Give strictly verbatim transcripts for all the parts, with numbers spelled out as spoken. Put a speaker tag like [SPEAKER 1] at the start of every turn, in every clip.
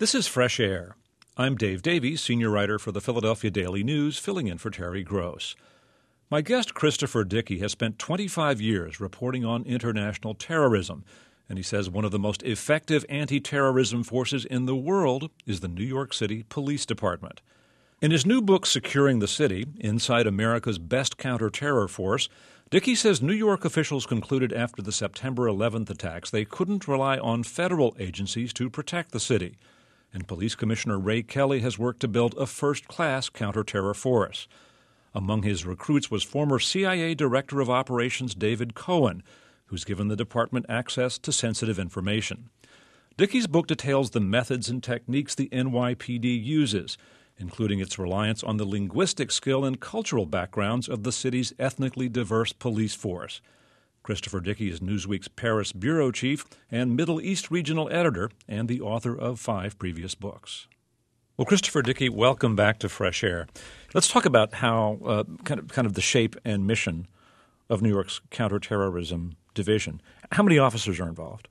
[SPEAKER 1] This is Fresh Air. I'm Dave Davies, senior writer for the Philadelphia Daily News, filling in for Terry Gross. My guest, Christopher Dickey, has spent twenty-five years reporting on international terrorism, and he says one of the most effective anti-terrorism forces in the world is the New York City Police Department. In his new book, Securing the City, Inside America's Best Counter-Terror Force, Dickey says New York officials concluded after the September eleventh attacks they couldn't rely on federal agencies to protect the city. And Police Commissioner Ray Kelly has worked to build a first-class counter-terror force. Among his recruits was former C I A Director of Operations David Cohen, who's given the department access to sensitive information. Dickey's book details the methods and techniques the N Y P D uses, including its reliance on the linguistic skill and cultural backgrounds of the city's ethnically diverse police force. Christopher Dickey is Newsweek's Paris bureau chief and Middle East regional editor and the author of five previous books. Well, Christopher Dickey, welcome back to Fresh Air. Let's talk about how uh, kind of kind of the shape and mission of New York's counterterrorism division. How many officers are involved?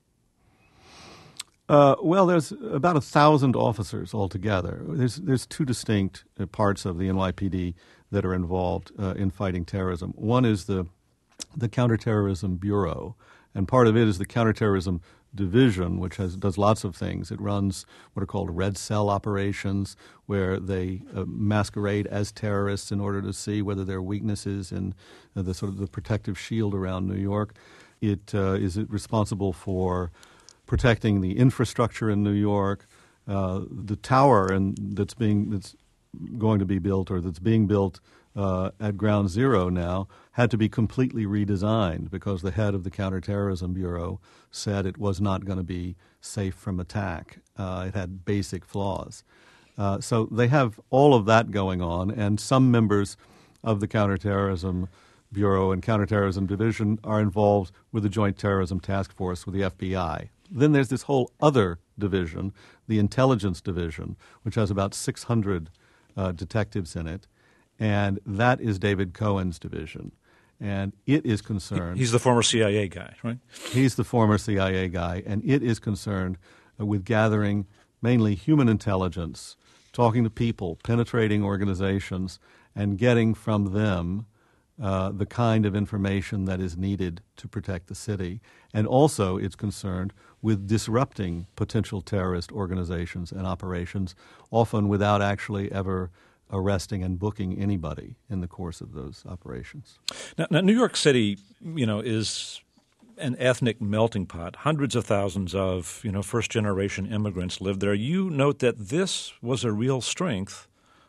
[SPEAKER 2] Uh, well, there's about a thousand officers altogether. There's there's two distinct uh, parts of the N Y P D that are involved uh, in fighting terrorism. One is the the Counterterrorism Bureau, and part of it is the Counterterrorism Division, which has does lots of things. It runs what are called red cell operations, where they uh, masquerade as terrorists in order to see whether there are weaknesses in uh, the sort of the protective shield around New York. It uh, is responsible for protecting the infrastructure in New York, uh, the tower and that's being that's going to be built or that's being built uh, at Ground Zero now had to be completely redesigned because the head of the Counterterrorism Bureau said it was not going to be safe from attack. Uh, it had basic flaws. Uh, so they have all of that going on, and some members of the Counterterrorism Bureau and Counterterrorism Division are involved with the Joint Terrorism Task Force with the F B I. Then there's this whole other division, the Intelligence Division, which has about six hundred uh, detectives in it, and that is David Cohen's division. And it is concerned—
[SPEAKER 1] He's the former C I A guy, right?
[SPEAKER 2] He's the former C I A guy, and it is concerned uh, with gathering mainly human intelligence, talking to people, penetrating organizations, and getting from them Uh, the kind of information that is needed to protect the city. And also it's concerned with disrupting potential terrorist organizations and operations, often without actually ever arresting and booking anybody in the course of those operations.
[SPEAKER 1] Now, now New York City, you know, is an ethnic melting pot. Hundreds of thousands of, you know, first-generation immigrants live there. You note that this was a real strength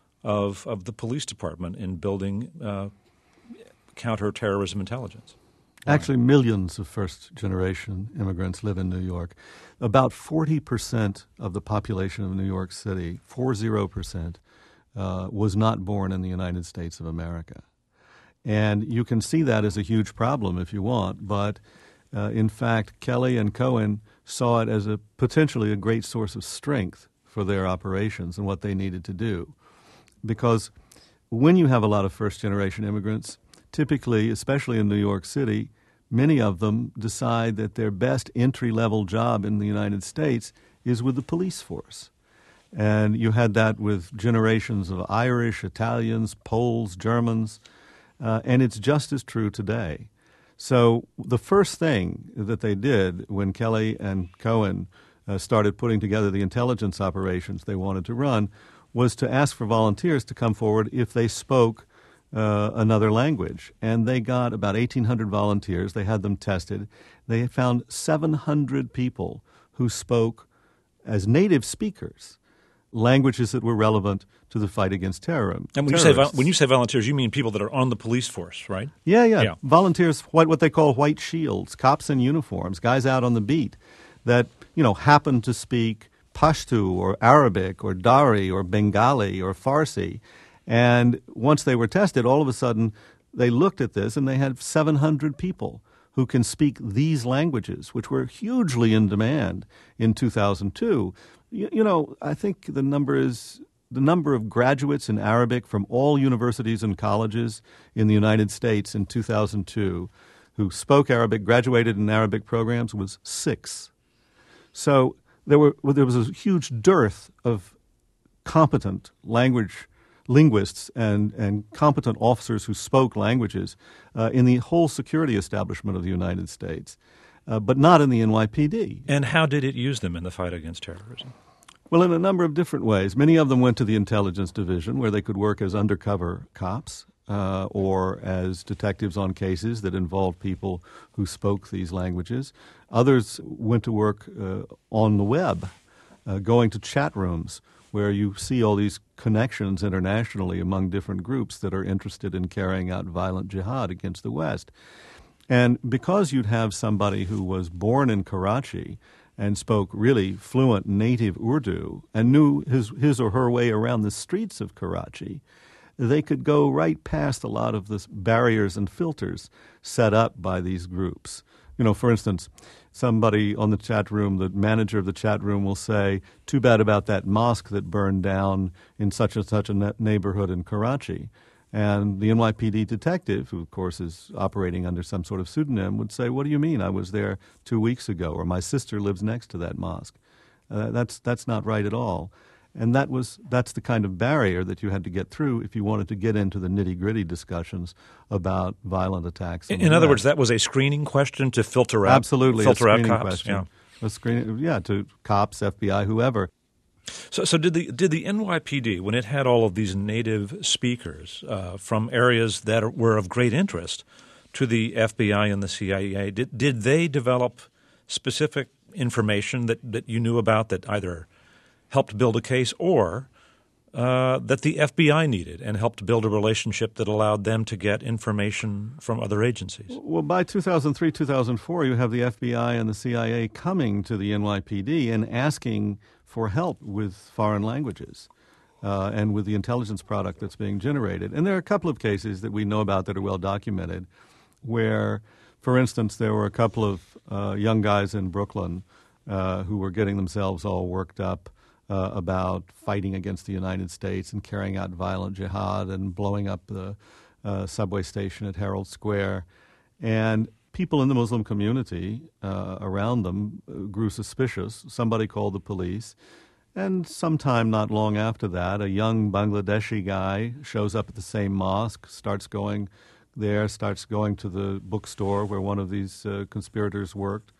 [SPEAKER 1] of, of the police department in building uh counterterrorism intelligence. Wow.
[SPEAKER 2] Actually, millions of first-generation immigrants live in New York. About forty percent of the population of New York City, forty percent, uh, was not born in the United States of America. And you can see that as a huge problem if you want, but uh, in fact, Kelly and Cohen saw it as a potentially a great source of strength for their operations and what they needed to do. Because when you have a lot of first-generation immigrants, typically, especially in New York City, many of them decide that their best entry-level job in the United States is with the police force. And you had that with generations of Irish, Italians, Poles, Germans, uh, and it's just as true today. So the first thing that they did when Kelly and Cohen uh, started putting together the intelligence operations they wanted to run was to ask for volunteers to come forward if they spoke Uh, another language. And they got about eighteen hundred volunteers. They had them tested. They found seven hundred people who spoke as native speakers languages that were relevant to the fight against terror.
[SPEAKER 1] And when you, say, when you say volunteers, you mean people that are on the police force, right?
[SPEAKER 2] Yeah, yeah.
[SPEAKER 1] yeah.
[SPEAKER 2] Volunteers, what, what they call white shields, cops in uniforms, guys out on the beat that, you know, happen to speak Pashto or Arabic or Dari or Bengali or Farsi. And once they were tested, all of a sudden they looked at this and they had seven hundred people who can speak these languages, which were hugely in demand in two thousand two. You, you know, I think the number is the number of graduates in Arabic from all universities and colleges in the United States in two thousand two who spoke Arabic, graduated in Arabic programs, was six. So there were well, there was a huge dearth of competent language linguists and, and competent officers who spoke languages uh, in the whole security establishment of the United States, uh, but not in the N Y P D.
[SPEAKER 1] And how did it use them in the fight against terrorism?
[SPEAKER 2] Well, in a number of different ways. Many of them went to the intelligence division where they could work as undercover cops uh, or as detectives on cases that involved people who spoke these languages. Others went to work uh, on the web, uh, going to chat rooms where you see all these connections internationally among different groups that are interested in carrying out violent jihad against the West. And because you'd have somebody who was born in Karachi and spoke really fluent native Urdu and knew his, his or her way around the streets of Karachi, they could go right past a lot of the barriers and filters set up by these groups. You know, for instance, somebody on the chat room, the manager of the chat room will say, too bad about that mosque that burned down in such and such a neighborhood in Karachi. And the N Y P D detective, who of course is operating under some sort of pseudonym, would say, what do you mean? I was there two weeks ago, or my sister lives next to that mosque. Uh, that's that's not right at all. And that was that's the kind of barrier that you had to get through if you wanted to get into the nitty-gritty discussions about violent attacks.
[SPEAKER 1] In, in other words, that was a screening question to filter out
[SPEAKER 2] Absolutely,
[SPEAKER 1] filter
[SPEAKER 2] a
[SPEAKER 1] out
[SPEAKER 2] screening
[SPEAKER 1] cops.
[SPEAKER 2] question.
[SPEAKER 1] Yeah.
[SPEAKER 2] A screening, yeah, to cops, F B I, whoever.
[SPEAKER 1] So, so did the did the N Y P D, when it had all of these native speakers uh, from areas that were of great interest to the F B I and the C I A, did did they develop specific information that, that you knew about that either helped build a case or uh, that the F B I needed and helped build a relationship that allowed them to get information from other agencies?
[SPEAKER 2] Well, by two thousand three, two thousand four, you have the F B I and the C I A coming to the N Y P D and asking for help with foreign languages uh, and with the intelligence product that's being generated. And there are a couple of cases that we know about that are well documented where, for instance, there were a couple of uh, young guys in Brooklyn uh, who were getting themselves all worked up uh, about fighting against the United States and carrying out violent jihad and blowing up the uh, subway station at Herald Square. And people in the Muslim community uh, around them grew suspicious. Somebody called the police. And sometime not long after that, a young Bangladeshi guy shows up at the same mosque, starts going there, starts going to the bookstore where one of these uh, conspirators worked.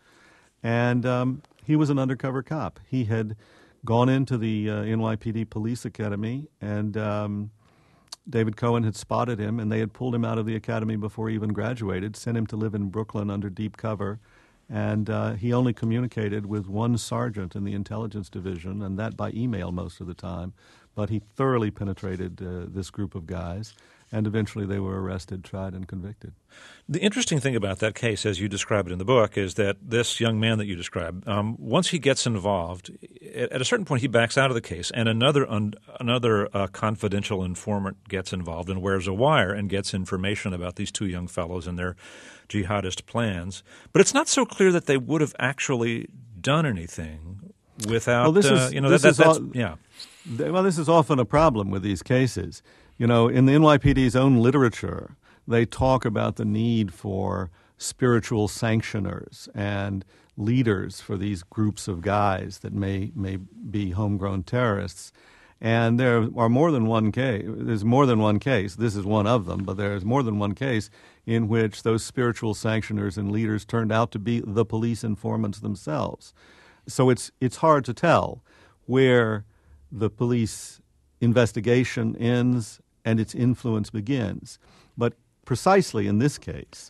[SPEAKER 2] And um, he was an undercover cop. He had gone into the uh, N Y P D Police Academy, and um, David Cohen had spotted him, and they had pulled him out of the academy before he even graduated, sent him to live in Brooklyn under deep cover, and uh, he only communicated with one sergeant in the intelligence division, and that by email most of the time. But he thoroughly penetrated uh, this group of guys, and eventually they were arrested, tried, and convicted.
[SPEAKER 1] The interesting thing about that case, as you describe it in the book, is that this young man that you describe, um, once he gets involved, at a certain point he backs out of the case, and another un- another uh, confidential informant gets involved and wears a wire and gets information about these two young fellows and their jihadist plans. But it's not so clear that they would have actually done anything without,
[SPEAKER 2] well, this
[SPEAKER 1] uh,
[SPEAKER 2] is,
[SPEAKER 1] you know,
[SPEAKER 2] this
[SPEAKER 1] that, that,
[SPEAKER 2] is
[SPEAKER 1] that's,
[SPEAKER 2] all,
[SPEAKER 1] yeah.
[SPEAKER 2] Well, this is often a problem with these cases. You know, in the N Y P D's own literature, they talk about the need for spiritual sanctioners and leaders for these groups of guys that may may be homegrown terrorists. And there are more than one case. There's more than one case. This is one of them, but there's more than one case in which those spiritual sanctioners and leaders turned out to be the police informants themselves. So it's it's hard to tell where the police investigation ends and its influence begins. But precisely in this case,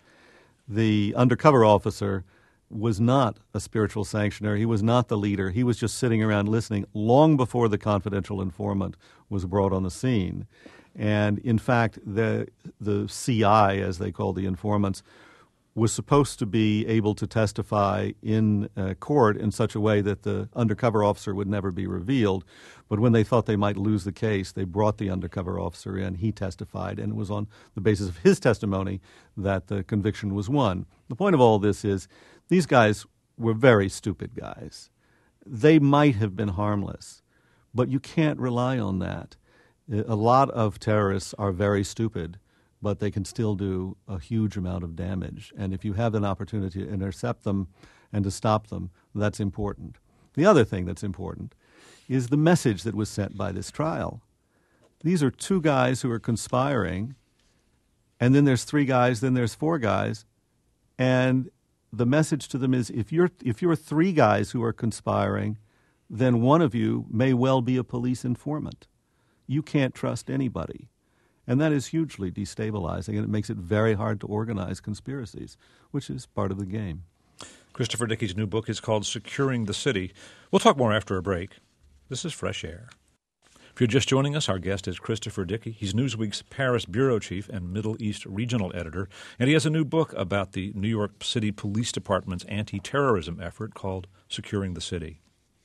[SPEAKER 2] the undercover officer was not a spiritual sanctioner. He was not the leader. He was just sitting around listening long before the confidential informant was brought on the scene. And in fact, the the C I, as they call the informants, was supposed to be able to testify in uh, court in such a way that the undercover officer would never be revealed. But when they thought they might lose the case, they brought the undercover officer in. He testified, and it was on the basis of his testimony that the conviction was won. The point of all this is these guys were very stupid guys. They might have been harmless, but you can't rely on that. A lot of terrorists are very stupid, but they can still do a huge amount of damage. And if you have an opportunity to intercept them and to stop them, that's important. The other thing that's important is the message that was sent by this trial. These are two guys who are conspiring, and then there's three guys, then there's four guys, and the message to them is if you're if you're three guys who are conspiring, then one of you may well be a police informant. You can't trust anybody. And that is hugely destabilizing, and it makes it very hard to organize conspiracies, which is part of the game.
[SPEAKER 1] Christopher Dickey's new book is called Securing the City. We'll talk more after a break. This is Fresh Air. If you're just joining us, our guest is Christopher Dickey. He's Newsweek's Paris bureau chief and Middle East regional editor, and he has a new book about the New York City Police Department's anti-terrorism effort called Securing the City.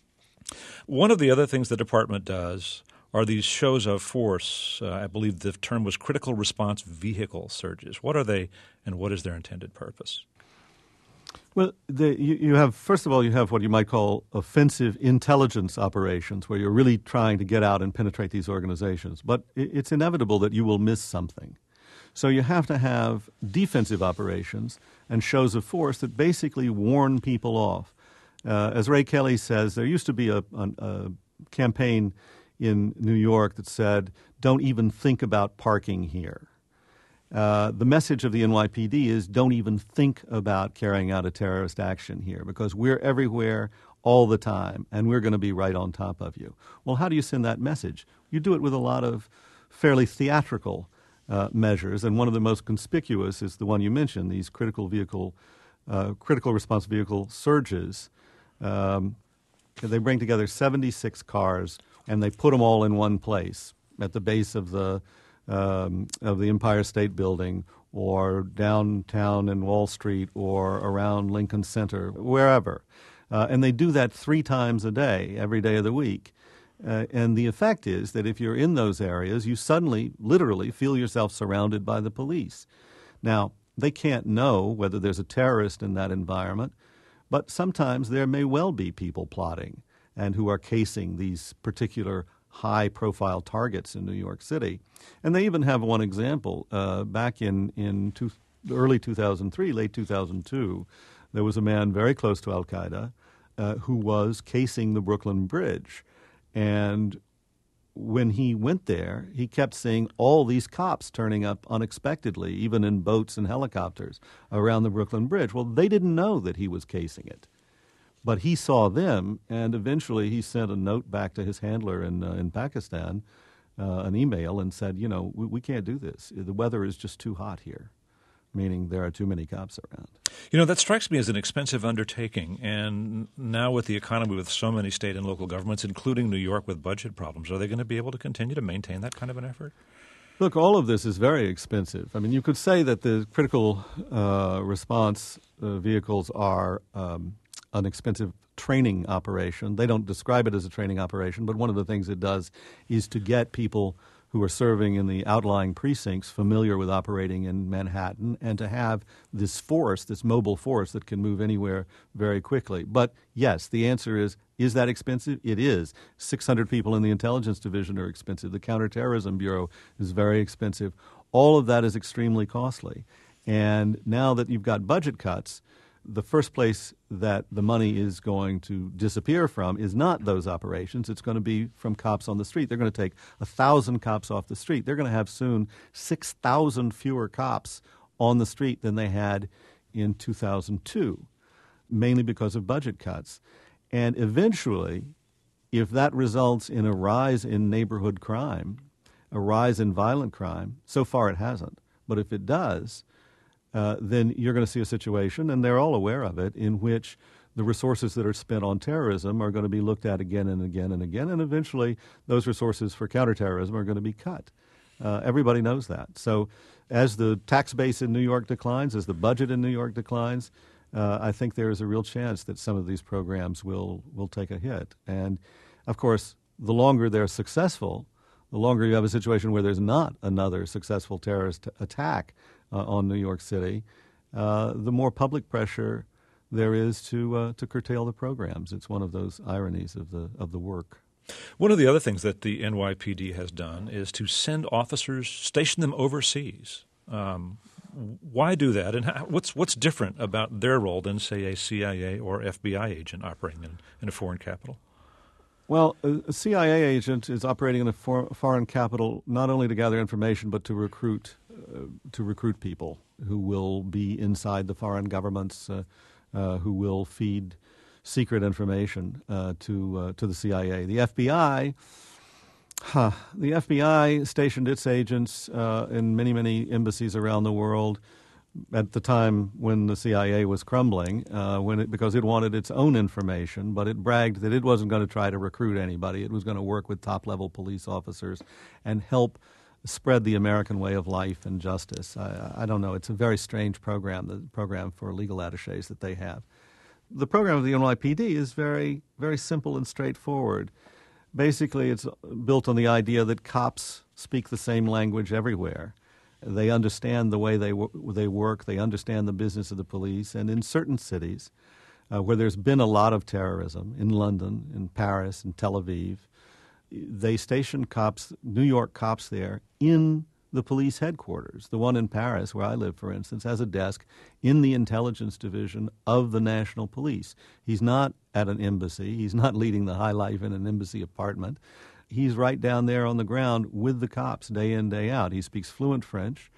[SPEAKER 1] One of the other things the department does are these shows of force. Uh, I believe the term was critical response vehicle surges. What are they, and what is their intended purpose?
[SPEAKER 2] Well, the, you, you have, first of all, you have what you might call offensive intelligence operations, where you're really trying to get out and penetrate these organizations. But it, it's inevitable that you will miss something. So you have to have defensive operations and shows of force that basically warn people off. Uh, as Ray Kelly says, there used to be a, a, a campaign in New York that said, don't even think about parking here. Uh, the message of the N Y P D is don't even think about carrying out a terrorist action here because we're everywhere all the time and we're going to be right on top of you. Well, how do you send that message? You do it with a lot of fairly theatrical uh, measures, and one of the most conspicuous is the one you mentioned, these critical vehicle, uh, critical response vehicle surges. Um, they bring together seventy-six cars and they put them all in one place at the base of the Um, of the Empire State Building or downtown in Wall Street or around Lincoln Center, wherever. Uh, and they do that three times a day, every day of the week. Uh, and the effect is that if you're in those areas, you suddenly, literally, feel yourself surrounded by the police. Now, they can't know whether there's a terrorist in that environment, but sometimes there may well be people plotting and who are casing these particular high-profile targets in New York City. And they even have one example. Uh, back in, in two, early two thousand three, late two thousand two, there was a man very close to al-Qaeda uh, who was casing the Brooklyn Bridge. And when he went there, he kept seeing all these cops turning up unexpectedly, even in boats and helicopters, around the Brooklyn Bridge. Well, they didn't know that he was casing it. But he saw them, and eventually he sent a note back to his handler in uh, in Pakistan, uh, an email, and said, you know, we, we can't do this. The weather is just too hot here, meaning there are too many cops around.
[SPEAKER 1] You know, that strikes me as an expensive undertaking, and now with the economy with so many state and local governments, including New York with budget problems, are they going to be able to continue to maintain that kind of an effort?
[SPEAKER 2] Look, all of this is very expensive. I mean, you could say that the critical uh, response uh, vehicles are um, an expensive training operation. They don't describe it as a training operation, but one of the things it does is to get people who are serving in the outlying precincts familiar with operating in Manhattan and to have this force, this mobile force that can move anywhere very quickly. But yes, the answer is, is that expensive? It is. six hundred people in the intelligence division are expensive. The Counterterrorism Bureau is very expensive. All of that is extremely costly. And now that you've got budget cuts, the first place that the money is going to disappear from is not those operations. It's going to be from cops on the street. They're going to take one thousand cops off the street. They're going to have soon six thousand fewer cops on the street than they had in two thousand two, mainly because of budget cuts. And eventually, if that results in a rise in neighborhood crime, a rise in violent crime, so far it hasn't, but if it does, Uh, then you're going to see a situation, and they're all aware of it, in which the resources that are spent on terrorism are going to be looked at again and again and again, and eventually those resources for counterterrorism are going to be cut. Uh, everybody knows that. So as the tax base in New York declines, as the budget in New York declines, uh, I think there is a real chance that some of these programs will, will take a hit. And, of course, the longer they're successful, the longer you have a situation where there's not another successful terrorist attack Uh, on New York City, uh, the more public pressure there is to uh, to curtail the programs. It's one of those ironies of the of the work.
[SPEAKER 1] One of the other things that the N Y P D has done is to send officers, station them overseas. Um, why do that, and how, what's what's different about their role than, say, a C I A or F B I agent operating in, in a foreign capital?
[SPEAKER 2] Well, a C I A agent is operating in a for, foreign capital not only to gather information but to recruit uh, to recruit people who will be inside the foreign governments, uh, uh, who will feed secret information uh, to uh, to the C I A. The F B I, huh, the F B I stationed its agents uh, in many many embassies around the world at the time when the C I A was crumbling, uh, when it, because it wanted its own information, but it bragged that it wasn't going to try to recruit anybody. It was going to work with top-level police officers and help spread the American way of life and justice. I, I don't know. It's a very strange program, the program for legal attaches that they have. The program of the N Y P D is very, very simple and straightforward. Basically, it's built on the idea that cops speak the same language everywhere. They understand the way they w- they work. They understand the business of the police. And in certain cities uh, where there's been a lot of terrorism, in London, in Paris, in Tel Aviv, they station cops, New York cops there, in the police headquarters. The one in Paris, where I live, for instance, has a desk in the intelligence division of the national police. He's not at an embassy. He's not leading the high life in an embassy apartment. He's right down there on the ground with the cops day in, day out. He speaks fluent French,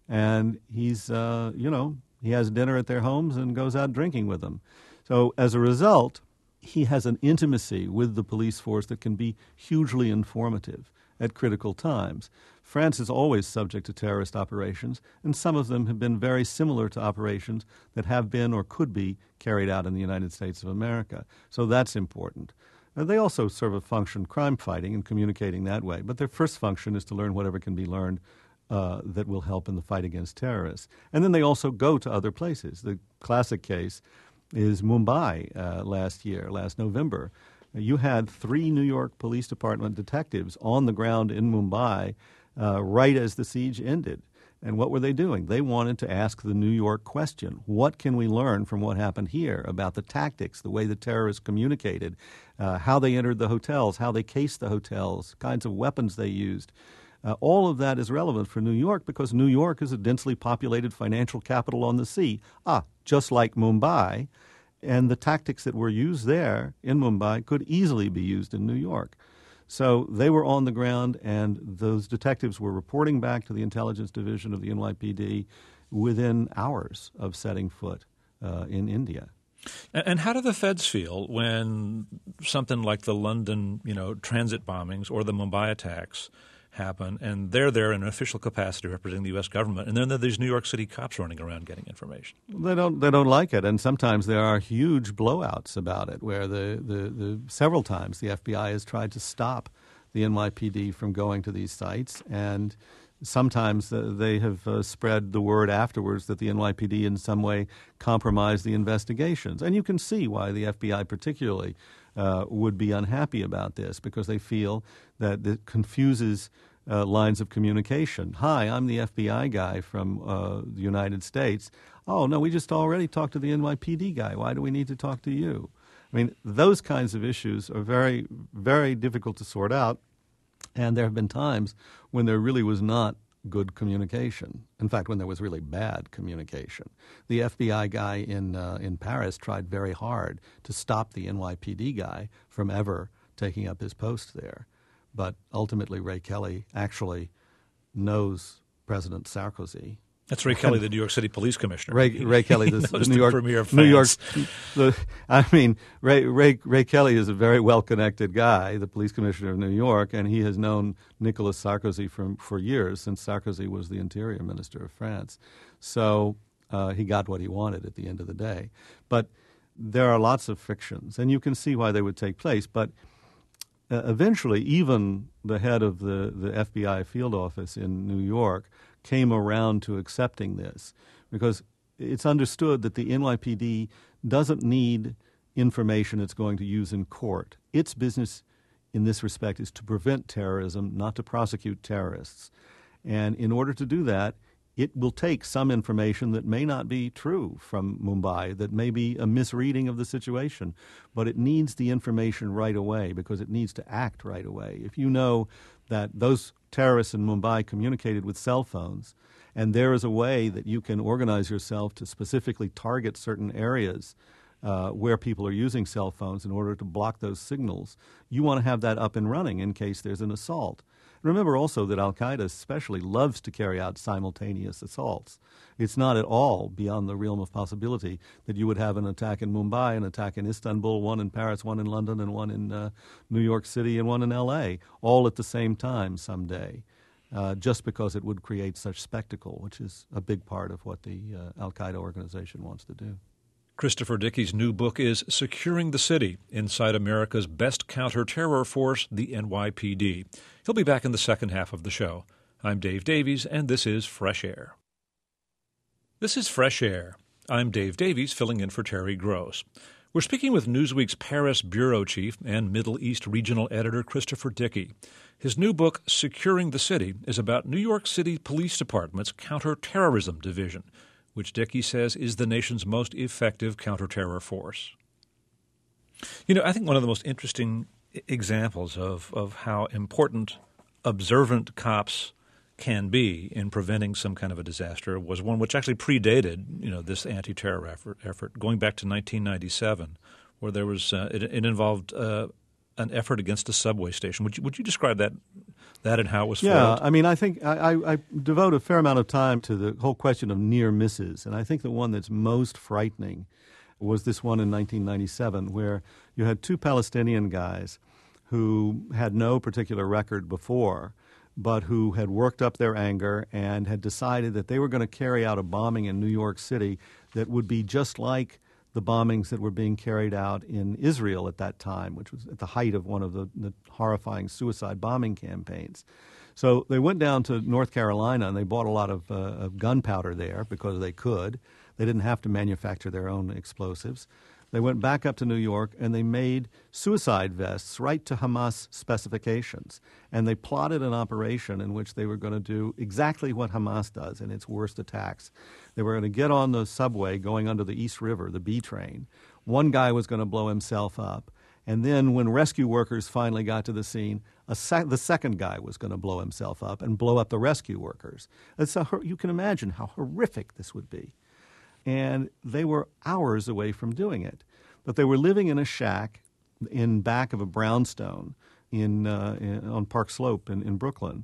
[SPEAKER 2] and he's, uh, you know, he has dinner at their homes and goes out drinking with them. So as a result, he has an intimacy with the police force that can be hugely informative at critical times. France is always subject to terrorist operations, and some of them have been very similar to operations that have been or could be carried out in the United States of America. So that's important. Uh, they also serve a function, crime fighting and communicating that way. But their first function is to learn whatever can be learned uh, that will help in the fight against terrorists. And then they also go to other places. The classic case is Mumbai uh, last year, last November. You had three New York Police Department detectives on the ground in Mumbai uh, right as the siege ended. And what were they doing? They wanted to ask the New York question. What can we learn from what happened here about the tactics, the way the terrorists communicated, uh, how they entered the hotels, how they cased the hotels, kinds of weapons they used? Uh, all of that is relevant for New York because New York is a densely populated financial capital on the sea. Ah, just like Mumbai. And the tactics that were used there in Mumbai could easily be used in New York. So they were on the ground, and those detectives were reporting back to the intelligence division of the N Y P D within hours of setting foot uh, in India.
[SPEAKER 1] And how do the feds feel when something like the London, you know, transit bombings or the Mumbai attacks happen, and they're there in an official capacity representing the U S government, and then there are these New York City cops running around getting information?
[SPEAKER 2] They don't. They don't like it, and sometimes there are huge blowouts about it, where the, the, the several times the F B I has tried to stop the N Y P D from going to these sites, and sometimes uh, they have uh, spread the word afterwards that the N Y P D in some way compromised the investigations. And you can see why the F B I particularly uh, would be unhappy about this, because they feel that it confuses uh, lines of communication. Hi, I'm the F B I guy from uh, the United States. Oh, no, we just already talked to the N Y P D guy. Why do we need to talk to you? I mean, those kinds of issues are very, very difficult to sort out. And there have been times when there really was not good communication. In fact, when there was really bad communication. The F B I guy in uh, in Paris tried very hard to stop the N Y P D guy from ever taking up his post there. But ultimately, Ray Kelly actually knows President Sarkozy.
[SPEAKER 1] That's Ray Kelly, the New York City Police Commissioner.
[SPEAKER 2] Ray, Ray Kelly, the, the New York
[SPEAKER 1] premier of
[SPEAKER 2] New York.
[SPEAKER 1] France.
[SPEAKER 2] The, I mean, Ray, Ray Ray Kelly is a very well-connected guy, the police commissioner of New York, and he has known Nicolas Sarkozy for for years, since Sarkozy was the interior minister of France. So uh, he got what he wanted at the end of the day. But there are lots of frictions, and you can see why they would take place. But uh, eventually, even the head of the, the F B I field office in New York came around to accepting this, because it's understood that the N Y P D doesn't need information it's going to use in court. Its business in this respect is to prevent terrorism, not to prosecute terrorists. And in order to do that, it will take some information that may not be true from Mumbai, that may be a misreading of the situation, but it needs the information right away because it needs to act right away. If you know that those terrorists in Mumbai communicated with cell phones, and there is a way that you can organize yourself to specifically target certain areas uh, where people are using cell phones in order to block those signals, you want to have that up and running in case there's an assault. Remember also that al-Qaeda especially loves to carry out simultaneous assaults. It's not at all beyond the realm of possibility that you would have an attack in Mumbai, an attack in Istanbul, one in Paris, one in London, and one in uh, New York City, and one in L A, all at the same time someday, uh, just because it would create such spectacle, which is a big part of what the uh, al-Qaeda organization wants to do.
[SPEAKER 1] Christopher Dickey's new book is Securing the City, Inside America's Best Counter-Terror Force, the N Y P D. He'll be back in the second half of the show. I'm Dave Davies, and this is Fresh Air. This is Fresh Air. I'm Dave Davies, filling in for Terry Gross. We're speaking with Newsweek's Paris bureau chief and Middle East regional editor Christopher Dickey. His new book, Securing the City, is about New York City Police Department's counterterrorism division, which Dickey says is the nation's most effective counterterror force. You know, I think one of the most interesting examples of, of how important observant cops can be in preventing some kind of a disaster was one which actually predated, you know, this anti-terror effort, effort going back to nineteen ninety-seven, where there was uh, it, it involved uh, an effort against a subway station. Would you, would you describe that that and how it was
[SPEAKER 2] yeah,
[SPEAKER 1] foiled?
[SPEAKER 2] Yeah, I mean, I think I, I, I devote a fair amount of time to the whole question of near misses, and I think the one that's most frightening was this one in nineteen ninety-seven, where you had two Palestinian guys who had no particular record before, but who had worked up their anger and had decided that they were going to carry out a bombing in New York City that would be just like the bombings that were being carried out in Israel at that time, which was at the height of one of the, the horrifying suicide bombing campaigns. So they went down to North Carolina and they bought a lot of, uh, of gunpowder there because they could. They didn't have to manufacture their own explosives. They went back up to New York and they made suicide vests right to Hamas specifications. And they plotted an operation in which they were going to do exactly what Hamas does in its worst attacks. They were going to get on the subway going under the East River, the B train. One guy was going to blow himself up. And then when rescue workers finally got to the scene, a sec- the second guy was going to blow himself up and blow up the rescue workers. And so you can imagine how horrific this would be. And they were hours away from doing it. But they were living in a shack in back of a brownstone in, uh, in on Park Slope in, in Brooklyn.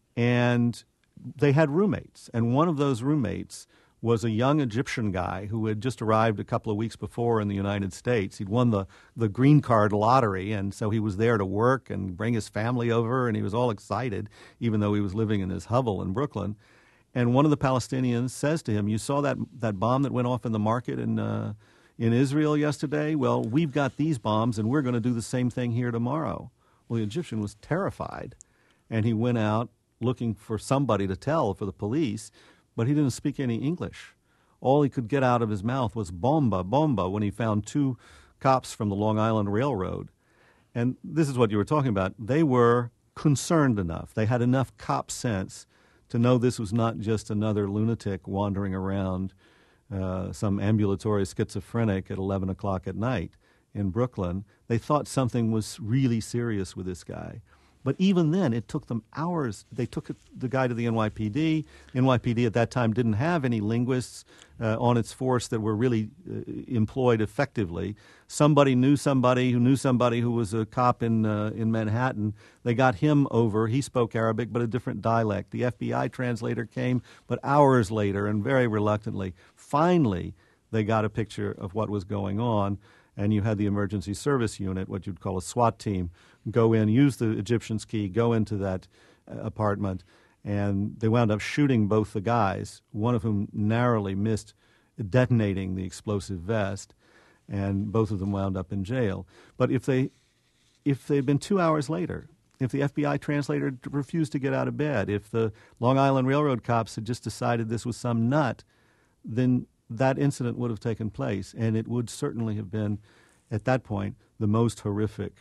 [SPEAKER 2] And they had roommates. And one of those roommates was a young Egyptian guy who had just arrived a couple of weeks before in the United States. He'd won the, the green card lottery, and so he was there to work and bring his family over, and he was all excited, even though he was living in his hovel in Brooklyn. And one of the Palestinians says to him, "You saw that that bomb that went off in the market in uh, in Israel yesterday? Well, we've got these bombs, and we're going to do the same thing here tomorrow." Well, the Egyptian was terrified, and he went out looking for somebody to tell for the police, but he didn't speak any English. All he could get out of his mouth was "bomba, bomba" when he found two cops from the Long Island Railroad. And this is what you were talking about. They were concerned enough. They had enough cop sense to know this was not just another lunatic wandering around, uh, some ambulatory schizophrenic at eleven o'clock at night in Brooklyn. They thought something was really serious with this guy. But even then, it took them hours. They took the guy to the N Y P D. N Y P D at that time didn't have any linguists uh, on its force that were really uh, employed effectively. Somebody knew somebody who knew somebody who was a cop in uh, in Manhattan. They got him over. He spoke Arabic, but a different dialect. The F B I translator came, but hours later and very reluctantly. Finally, they got a picture of what was going on, and you had the emergency service unit, what you'd call a SWAT team, go in, use the Egyptian's key, go into that uh, apartment, and they wound up shooting both the guys, one of whom narrowly missed detonating the explosive vest, and both of them wound up in jail. But if they, if they'd been two hours later, if the F B I translator refused to get out of bed, if the Long Island Railroad cops had just decided this was some nut, then that incident would have taken place, and it would certainly have been, at that point, the most horrific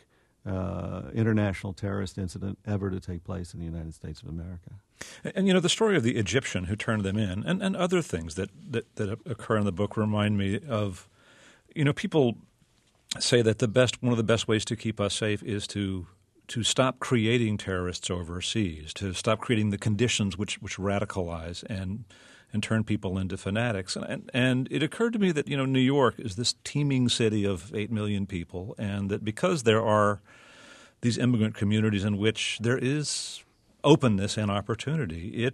[SPEAKER 2] uh, international terrorist incident ever to take place in the United States of America.
[SPEAKER 1] And, and you know, the story of the Egyptian who turned them in and, and other things that, that, that occur in the book remind me of, you know, people say that the best one of the best ways to keep us safe is to to stop creating terrorists overseas, to stop creating the conditions which, which radicalize and and turn people into fanatics. And, and and it occurred to me that, you know, New York is this teeming city of eight million people, and that because there are these immigrant communities in which there is openness and opportunity, it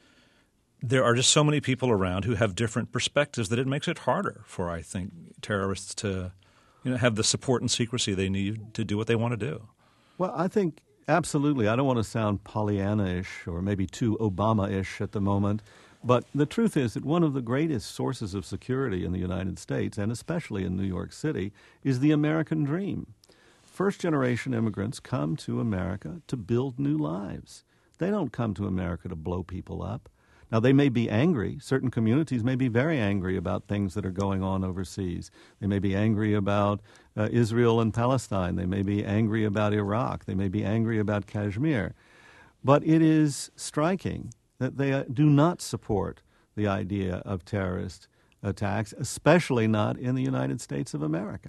[SPEAKER 1] there are just so many people around who have different perspectives that it makes it harder for, I think, terrorists to, you know, have the support and secrecy they need to do what they want to do.
[SPEAKER 2] Well, I think absolutely. I don't want to sound Pollyanna-ish or maybe too Obama-ish at the moment, but the truth is that one of the greatest sources of security in the United States, and especially in New York City, is the American dream. First-generation immigrants come to America to build new lives. They don't come to America to blow people up. Now, they may be angry. Certain communities may be very angry about things that are going on overseas. They may be angry about uh, Israel and Palestine. They may be angry about Iraq. They may be angry about Kashmir. But it is striking that they uh, do not support the idea of terrorist attacks, especially not in the United States of America.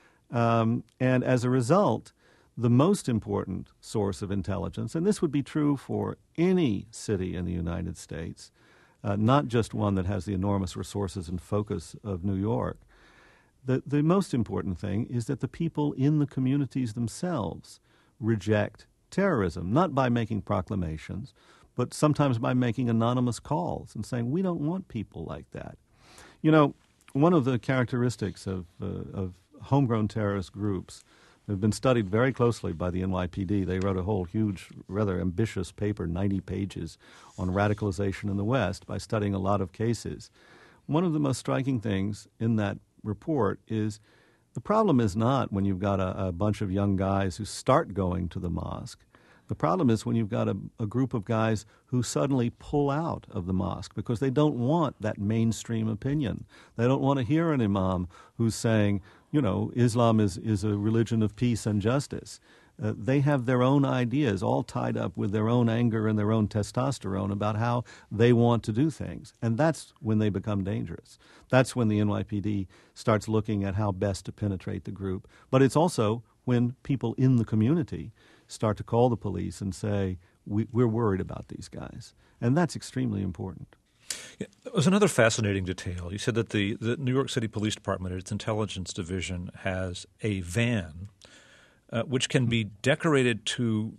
[SPEAKER 2] Um, and as a result, the most important source of intelligence, and this would be true for any city in the United States, uh, not just one that has the enormous resources and focus of New York, the, the most important thing is that the people in the communities themselves reject terrorism, not by making proclamations, but sometimes by making anonymous calls and saying, we don't want people like that. You know, one of the characteristics of, uh, of homegrown terrorist groups have been studied very closely by the N Y P D. They wrote a whole huge, rather ambitious paper, ninety pages, on radicalization in the West by studying a lot of cases. One of the most striking things in that report is the problem is not when you've got a, a bunch of young guys who start going to the mosque. The problem is when you've got a, a group of guys who suddenly pull out of the mosque because they don't want that mainstream opinion. They don't want to hear an imam who's saying, you know, Islam is, is a religion of peace and justice. Uh, they have their own ideas all tied up with their own anger and their own testosterone about how they want to do things. And that's when they become dangerous. That's when the N Y P D starts looking at how best to penetrate the group. But it's also when people in the community start to call the police and say, we, we're worried about these guys. And that's extremely important.
[SPEAKER 1] Yeah, it was another fascinating detail. You said that the, the New York City Police Department, its intelligence division, has a van uh, which can be decorated to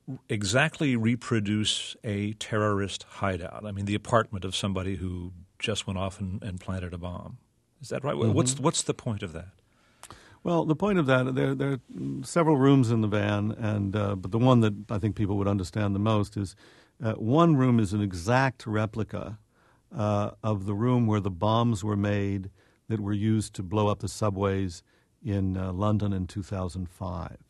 [SPEAKER 1] exactly reproduce a terrorist hideout. I mean, the apartment of somebody who just went off and, and planted a bomb. Is that right? Mm-hmm. What's what's the point of that?
[SPEAKER 2] Well, the point of that, there, there are several rooms in the van, and uh, but the one that I think people would understand the most is uh, one room is an exact replica uh, of the room where the bombs were made that were used to blow up the subways in uh, London in two thousand five.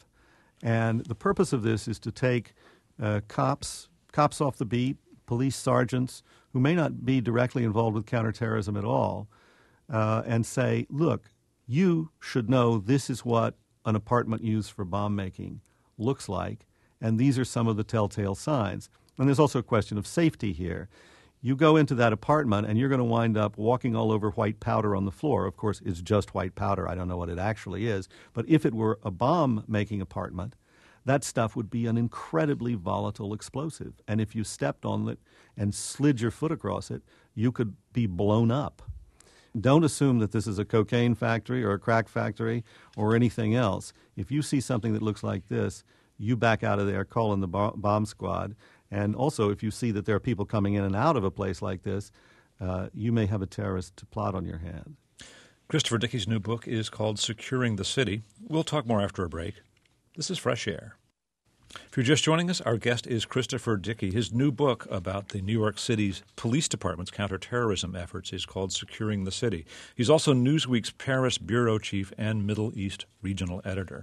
[SPEAKER 2] And the purpose of this is to take uh, cops, cops off the beat, police sergeants who may not be directly involved with counterterrorism at all, uh, and say, look, you should know this is what an apartment used for bomb making looks like, and these are some of the telltale signs. And there's also a question of safety here. You go into that apartment, and you're going to wind up walking all over white powder on the floor. Of course, it's just white powder. I don't know what it actually is. But if it were a bomb-making apartment, that stuff would be an incredibly volatile explosive. And if you stepped on it and slid your foot across it, you could be blown up. Don't assume that this is a cocaine factory or a crack factory or anything else. If you see something that looks like this, you back out of there, call in the bomb squad. And also, if you see that there are people coming in and out of a place like this, uh, you may have a terrorist plot on your hand.
[SPEAKER 1] Christopher Dickey's new book is called Securing the City. We'll talk more after a break. This is Fresh Air. If you're just joining us, our guest is Christopher Dickey. His new book about the New York City's police department's counterterrorism efforts is called Securing the City. He's also Newsweek's Paris bureau chief and Middle East regional editor.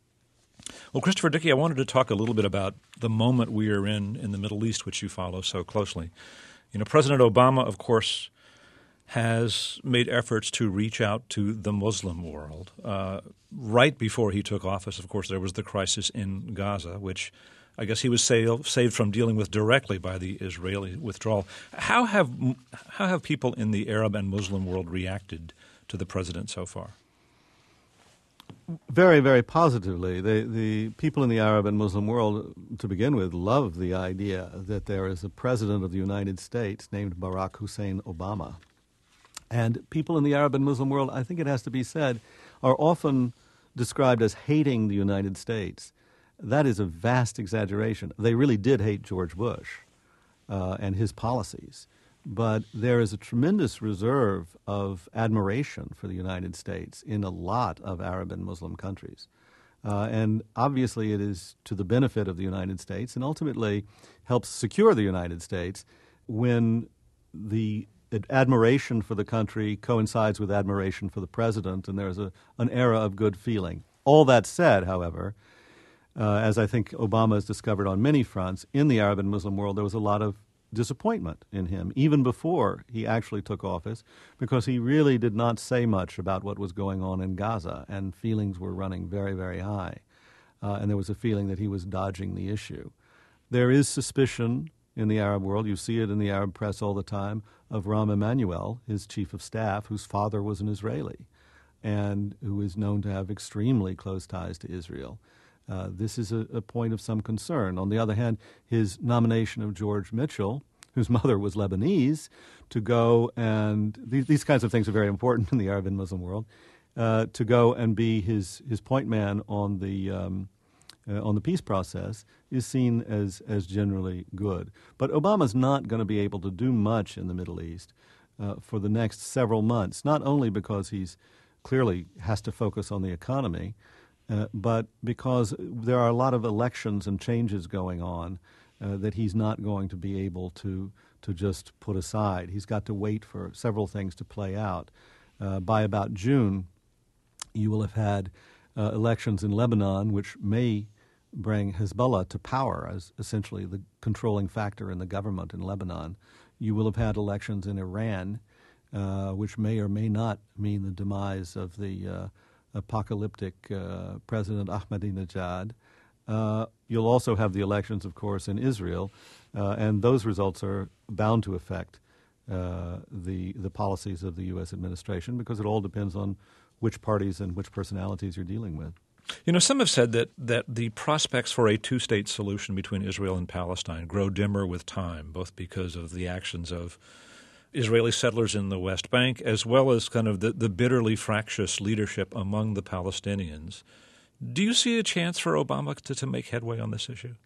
[SPEAKER 1] Well, Christopher Dickey, I wanted to talk a little bit about the moment we are in in the Middle East, which you follow so closely. You know, President Obama, of course, has made efforts to reach out to the Muslim world. Uh, right before he took office, of course, there was the crisis in Gaza, which I guess he was saved, saved from dealing with directly by the Israeli withdrawal. How have how have people in the Arab and Muslim world reacted to the president so far?
[SPEAKER 2] Very, very positively. The, the people in the Arab and Muslim world, to begin with, love the idea that there is a president of the United States named Barack Hussein Obama. And people in the Arab and Muslim world, I think it has to be said, are often described as hating the United States. That is a vast exaggeration. They really did hate George Bush uh, and his policies. But there is a tremendous reserve of admiration for the United States in a lot of Arab and Muslim countries. Uh, and obviously it is to the benefit of the United States and ultimately helps secure the United States when the admiration for the country coincides with admiration for the president, and there's a, an era of good feeling. All that said, however, uh, as I think Obama has discovered on many fronts, in the Arab and Muslim world there was a lot of disappointment in him, even before he actually took office, because he really did not say much about what was going on in Gaza, and feelings were running very, very high. Uh, and there was a feeling that he was dodging the issue. There is suspicion in the Arab world, you see it in the Arab press all the time, of Rahm Emanuel, his chief of staff, whose father was an Israeli and who is known to have extremely close ties to Israel. Uh, this is a, a point of some concern. On the other hand, his nomination of George Mitchell, whose mother was Lebanese, to go and these, these kinds of things are very important in the Arab and Muslim world, uh, to go and be his, his point man on the um, uh, on the peace process is seen as as generally good. But Obama's not going to be able to do much in the Middle East uh, for the next several months, not only because he's clearly has to focus on the economy, uh, but because there are a lot of elections and changes going on uh, that he's not going to be able to to just put aside. He's got to wait for several things to play out. Uh, by about June, you will have had uh, elections in Lebanon, which may bring Hezbollah to power as essentially the controlling factor in the government in Lebanon. You will have had elections in Iran, uh, which may or may not mean the demise of the uh, apocalyptic uh, President Ahmadinejad. Uh, you'll also have the elections, of course, in Israel, uh, and those results are bound to affect uh, the the policies of the U S administration because it all depends on which parties and which personalities you're dealing with.
[SPEAKER 1] You know, some have said that, that the prospects for a two-state solution between Israel and Palestine grow dimmer with time, both because of the actions of Israeli settlers in the West Bank as well as kind of the, the bitterly fractious leadership among the Palestinians. Do you see a chance for Obama to, to make headway on this issue?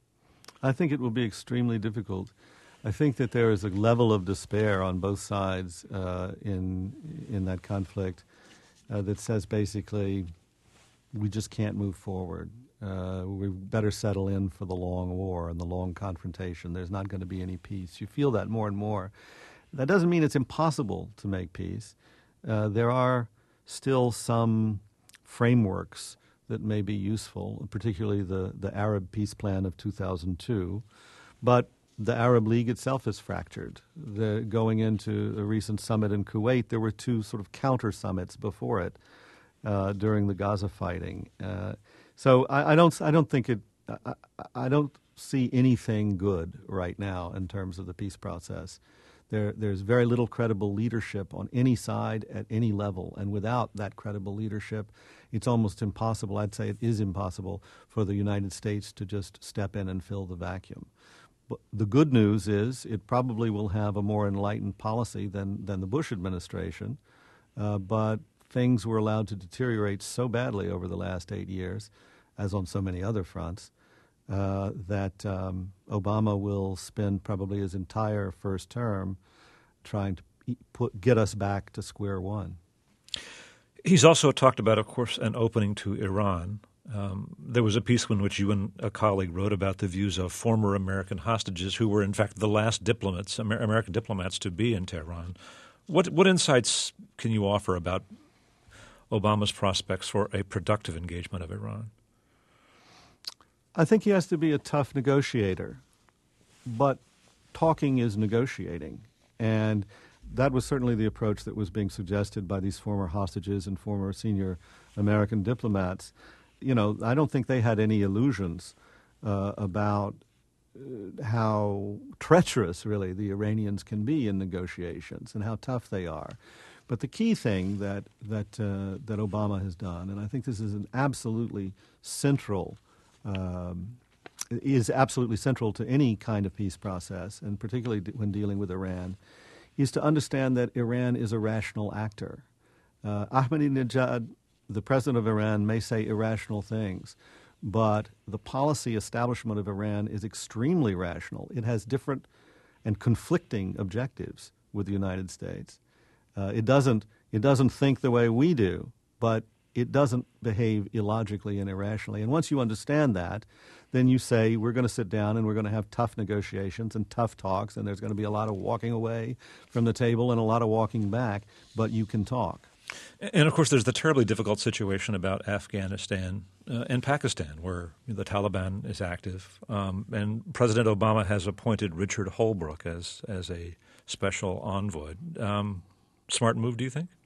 [SPEAKER 2] I think it will be extremely difficult. I think that there is a level of despair on both sides uh, in in that conflict uh, that says basically we just can't move forward. Uh, we better settle in for the long war and the long confrontation. There's not going to be any peace. You feel that more and more. That doesn't mean it's impossible to make peace. Uh, there are still some frameworks that may be useful, particularly the, the Arab peace plan of two thousand two. But the Arab League itself is fractured. The, going into a recent summit in Kuwait, there were two sort of counter summits before it uh, during the Gaza fighting. Uh, so I, I don't I don't think it I, I don't see anything good right now in terms of the peace process. There, there's very little credible leadership on any side at any level, and without that credible leadership, it's almost impossible, I'd say it is impossible, for the United States to just step in and fill the vacuum. But the good news is it probably will have a more enlightened policy than, than the Bush administration, uh, but things were allowed to deteriorate so badly over the last eight years, as on so many other fronts, Uh, that um, Obama will spend probably his entire first term trying to put, get us back to square one.
[SPEAKER 1] He's also talked about, of course, an opening to Iran. Um, there was a piece in which you and a colleague wrote about the views of former American hostages who were, in fact, the last diplomats, Amer- American diplomats to be in Tehran. What, what insights can you offer about Obama's prospects for a productive engagement of Iran?
[SPEAKER 2] I think he has to be a tough negotiator, but talking is negotiating. And that was certainly the approach that was being suggested by these former hostages and former senior American diplomats. You know, I don't think they had any illusions uh, about uh, how treacherous, really, the Iranians can be in negotiations and how tough they are. But the key thing that that uh, that Obama has done, and I think this is an absolutely central, um, is absolutely central to any kind of peace process, and particularly d- when dealing with Iran, is to understand that Iran is a rational actor. Uh, Ahmadinejad, the president of Iran, may say irrational things, but the policy establishment of Iran is extremely rational. It has different and conflicting objectives with the United States. Uh, it doesn't it doesn't think the way we do, but it doesn't behave illogically and irrationally. And once you understand that, then you say, we're going to sit down and we're going to have tough negotiations and tough talks, and there's going to be a lot of walking away from the table and a lot of walking back, but you can talk.
[SPEAKER 1] And, of course, there's the terribly difficult situation about Afghanistan uh, and Pakistan, where the Taliban is active. Um, and President Obama has appointed Richard Holbrooke as, as a special envoy. Um, smart move, do you think?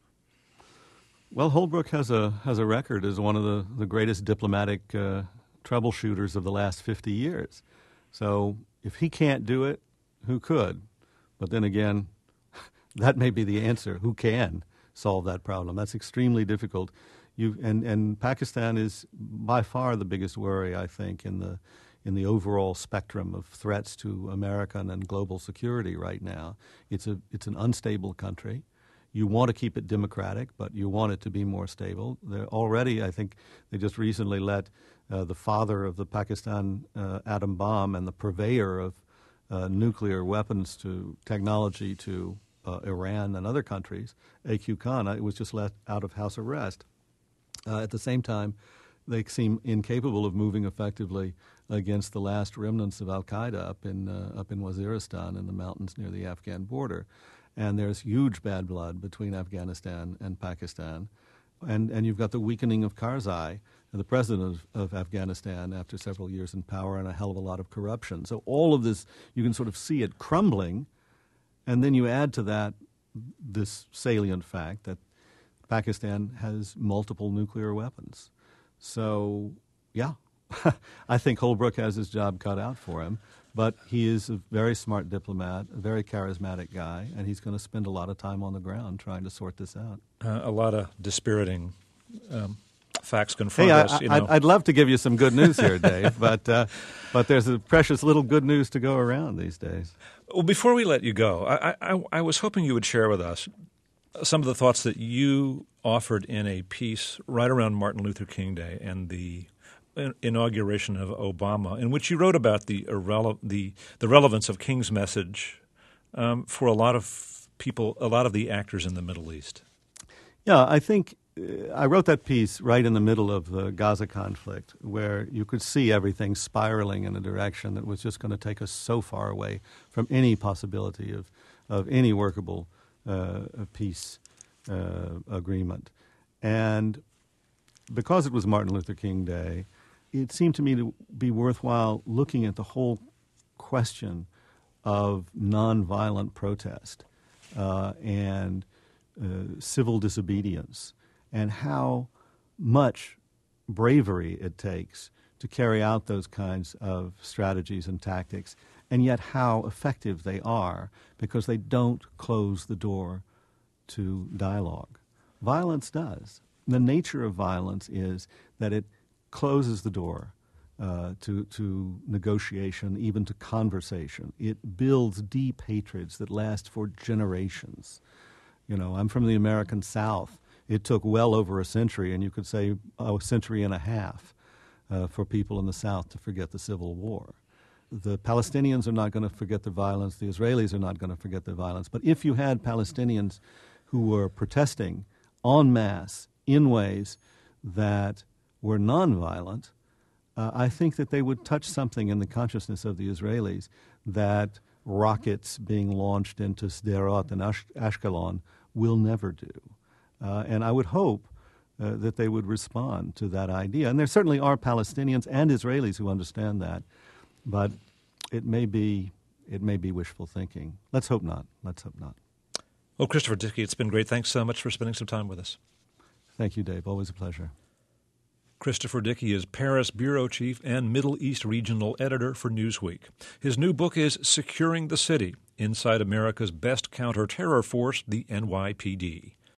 [SPEAKER 2] Well, Holbrooke has a has a record as one of the, the greatest diplomatic uh, troubleshooters of the last fifty years. So if he can't do it, who could? But then again, that may be the answer. Who can solve that problem? That's extremely difficult. You and, and Pakistan is by far the biggest worry, I think, in the in the overall spectrum of threats to American and global security right now. It's a it's an unstable country. You want to keep it democratic, but you want it to be more stable. They're already, I think, they just recently let uh, the father of the Pakistan uh, atom bomb and the purveyor of uh, nuclear weapons to technology to uh, Iran and other countries, A Q Khan, it was just let out of house arrest. Uh, at the same time, they seem incapable of moving effectively against the last remnants of al-Qaeda up in uh, up in Waziristan in the mountains near the Afghan border. And there's huge bad blood between Afghanistan and Pakistan. And and you've got the weakening of Karzai, the president of, of Afghanistan, after several years in power, and a hell of a lot of corruption. So all of this, you can sort of see it crumbling, and then you add to that this salient fact that Pakistan has multiple nuclear weapons. So, yeah, I think Holbrooke has his job cut out for him. But he is a very smart diplomat, a very charismatic guy, and he's going to spend a lot of time on the ground trying to sort this out.
[SPEAKER 1] Uh, a lot of dispiriting um, facts confront
[SPEAKER 2] hey,
[SPEAKER 1] us.
[SPEAKER 2] I,
[SPEAKER 1] you know.
[SPEAKER 2] I'd, I'd love to give you some good news here, Dave, but uh, but there's a precious little good news to go around these days.
[SPEAKER 1] Well, before we let you go, I, I, I was hoping you would share with us some of the thoughts that you offered in a piece right around Martin Luther King Day and the inauguration of Obama, in which you wrote about the irrele- the the relevance of King's message um, for a lot of people, a lot of the actors in the Middle East.
[SPEAKER 2] Yeah, I think uh, I wrote that piece right in the middle of the Gaza conflict, where you could see everything spiraling in a direction that was just going to take us so far away from any possibility of of any workable uh, peace uh, agreement. And because it was Martin Luther King Day, it seemed to me to be worthwhile looking at the whole question of nonviolent protest uh, and uh, civil disobedience, and how much bravery it takes to carry out those kinds of strategies and tactics, and yet how effective they are because they don't close the door to dialogue. Violence does. The nature of violence is that it closes the door uh, to to negotiation, even to conversation. It builds deep hatreds that last for generations. You know, I'm from the American South. It took well over a century, and you could say a century and a half, uh, for people in the South to forget the Civil War. The Palestinians are not going to forget the violence. The Israelis are not going to forget the violence. But if you had Palestinians who were protesting en masse in ways that were nonviolent, uh, I think that they would touch something in the consciousness of the Israelis that rockets being launched into Sderot and Ash- Ashkelon will never do. Uh, and I would hope uh, that they would respond to that idea. And there certainly are Palestinians and Israelis who understand that, but it may be it may be wishful thinking. Let's hope not. Let's hope not.
[SPEAKER 1] Well, Christopher Dickey, it's been great. Thanks so much for spending some time with us.
[SPEAKER 2] Thank you, Dave. Always a pleasure.
[SPEAKER 1] Christopher Dickey is Paris Bureau Chief and Middle East Regional Editor for Newsweek. His new book is Securing the City, Inside America's Best Counterterror Force, the N Y P D.